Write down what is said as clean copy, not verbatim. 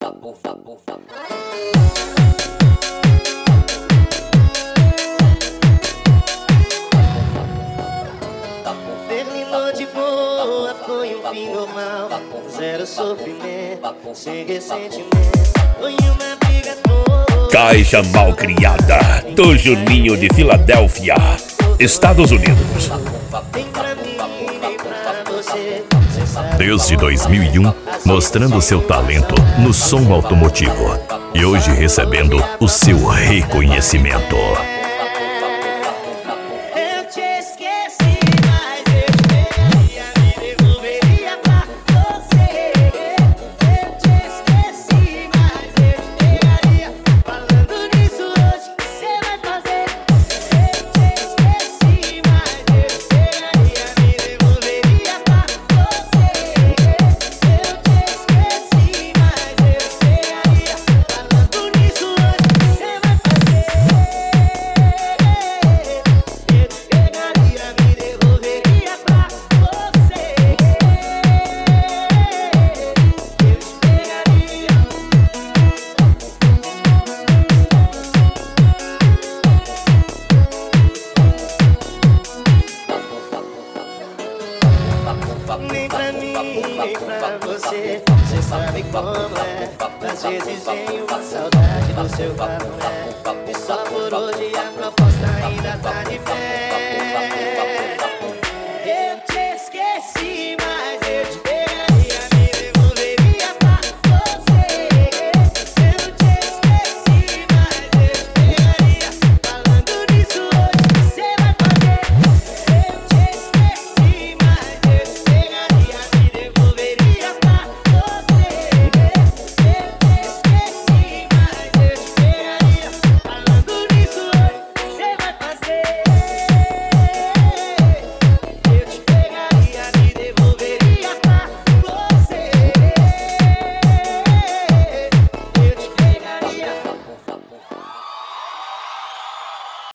Terminou de boa, foi um fim normal. Zero sofrimento, sem ressentimento. Foi uma briga toda. Caixa Malcriada do Juninho de Filadélfia, Estados Unidos. Desde 2001, mostrando seu talento no som automotivo e hoje recebendo o seu reconhecimento. Nem pra mim, nem pra você, cê sabe como é. Às vezes vem uma saudade do seu cafuné. E só por hoje a proposta ainda tá de pé.